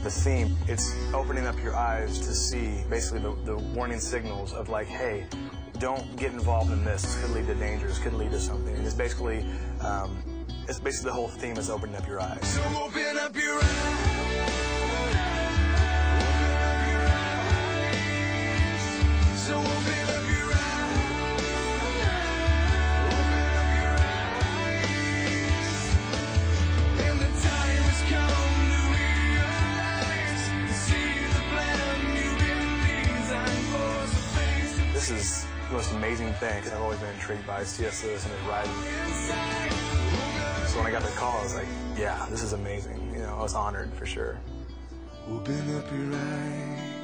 the theme, it's opening up your eyes to see basically the warning signals of like, hey, don't get involved in this. This could lead to danger. This could lead to something. And it's basically the whole theme is opening up your eyes. So open up your eyes. So open up your eyes. Open up your eyes. And the time has come to realize, to see the plan you've been designed for. So face it. This is the most amazing thing because I've always been intrigued by C.S. Lewis and his writing. So when I got the call, I was like, yeah, this is amazing. You know, I was honored for sure. Open up your eyes.